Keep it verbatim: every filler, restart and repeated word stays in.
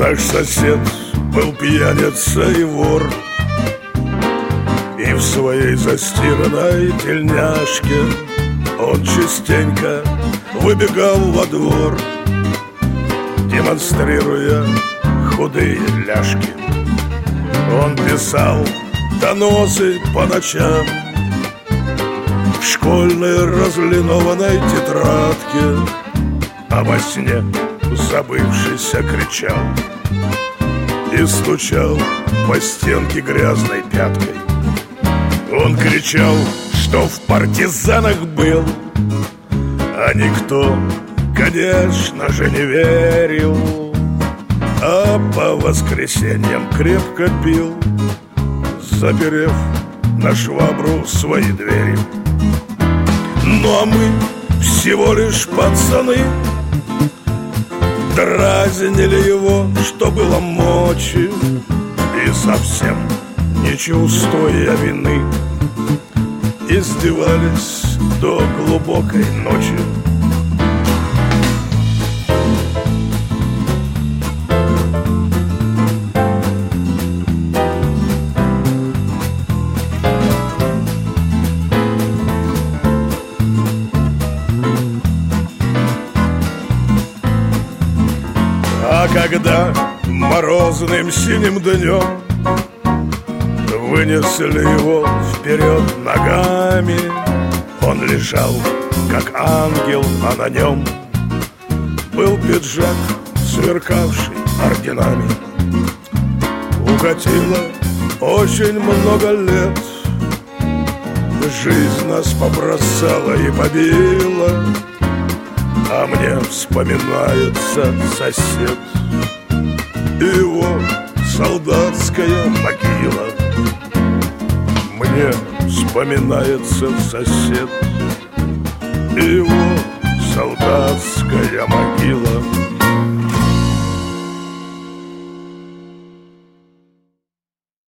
Наш сосед был пьяница и вор, и в своей застиранной тельняшке он частенько выбегал во двор, демонстрируя худые ляжки. Он писал доносы по ночам в школьной разлинованной тетрадке, а во сне забывшийся кричал и стучал по стенке грязной пяткой. Он кричал, что в партизанах был, а никто, конечно же, не верил, а по воскресеньям крепко пил, заперев на швабру свои двери. Ну а мы всего лишь пацаны, дразнили его, что было мочи, и совсем не чувствуя вины издевались до глубокой ночи. А когда морозным синим днем вынесли его вперед ногами, он лежал, как ангел, а на нем был пиджак, сверкавший орденами. Укатило очень много лет, жизнь нас побросала и побила, а мне вспоминается сосед и его солдатская могила. Мне вспоминается сосед и его солдатская могила.